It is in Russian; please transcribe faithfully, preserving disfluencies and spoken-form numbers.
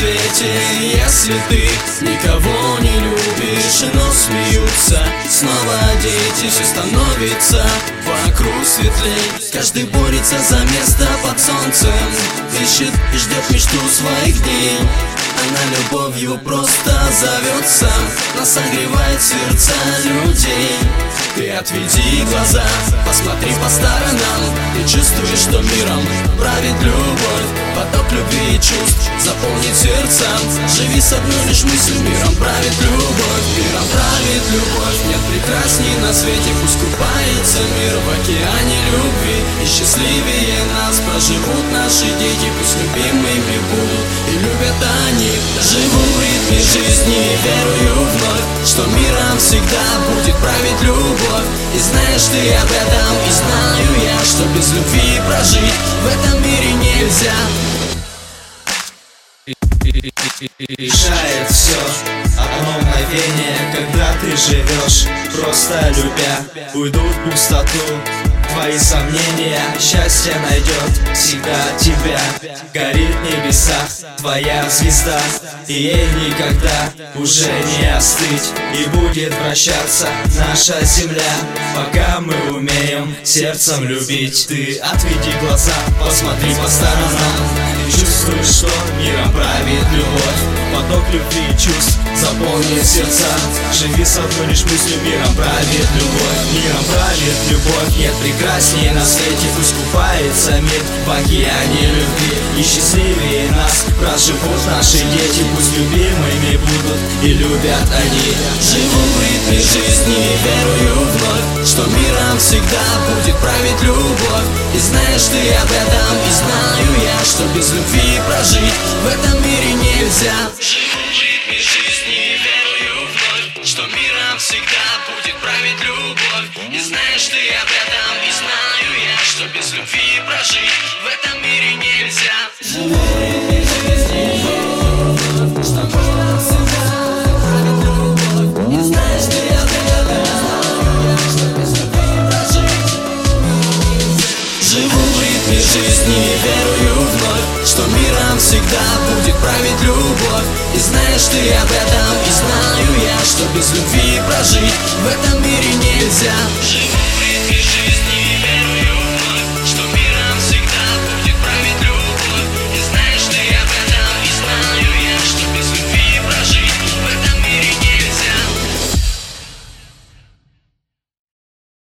свете. Если ты никого не любишь, но смеются снова дети, все становится вокруг светлей. Каждый борется за место под солнцем, ищет и ждет мечту своих дней. Она любовью просто зовется, нас согревает сердца людей. Ты отведи глаза, посмотри по сторонам, ты чувствуешь, что миром правит любовь. Поток любви и чувств заполнит сердца. Живи с одной лишь мыслью: миром правит любовь. Миром правит любовь, нет прекрасней на свете. Пусть купается мир в океане любви, и счастливее нас проживут наши дети. Пусть любимыми будут и любят они. Живу в ритме жизни и верую вновь, что миром всегда будет править любовь. И знаешь ты об этом, и знаю я, что без любви прожить в этом мире нельзя. Решает все одно мгновение, когда ты живешь, просто любя. Уйдут в пустоту твои сомнения, счастье найдет всегда тебя. Горит в небесах твоя звезда, и ей никогда уже не остыть. И будет вращаться наша земля, пока мы умеем сердцем любить. Ты отведи глаза, посмотри по сторонам, ты чувствуешь, что миром правит любовь. Поток любви и чувств заполнит сердца. Живи с одной лишь мыслью: миром правит любовь. Миром правит любовь, нет прекраснее на свете. Пусть купается мир в океане любви, и счастливее нас проживут наши дети. Пусть любимыми будут и любят они. Живу в ритме жизни и верую вновь, что миром всегда будет править любовь. И знаешь ты об этом, и знаю я, что без любви прожить в этом мире нельзя. Живу в ритме жизни и верую вновь, что миром всегда будет править любовь. И знаешь ты об этом, и знаю я, что без любви прожить в этом мире нельзя. Живу в ритме жизни и верую вновь, что миром всегда правит любовь. И знаешь ты об этом, и знаю я, что без любви прожить. Живу в ритме жизни и верую вновь, что миром всегда будет править любовь. И знаешь ты об этом, и знаю я, что без любви прожить в этом мире нельзя.